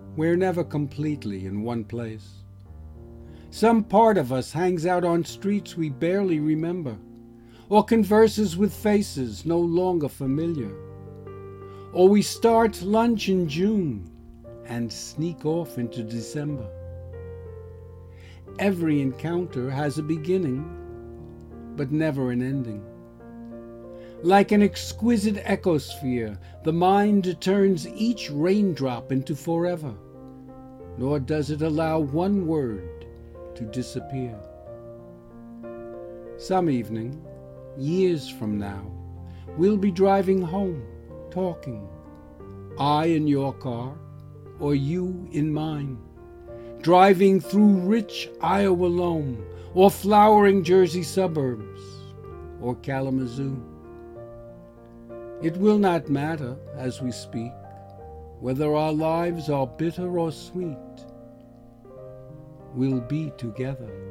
We're never completely in one place. Some part of us hangs out on streets we barely remember, or converses with faces no longer familiar. Or we start lunch in June and sneak off into December. Every encounter has a beginning, but never an ending. Like an exquisite ecosphere, the mind turns each raindrop into forever, nor does it allow one word to disappear. Some evening, years from now, we'll be driving home, talking, I in your car, or you in mine, driving through rich Iowa loam, or flowering Jersey suburbs, or Kalamazoo. It will not matter, as we speak, whether our lives are bitter or sweet. We'll be together.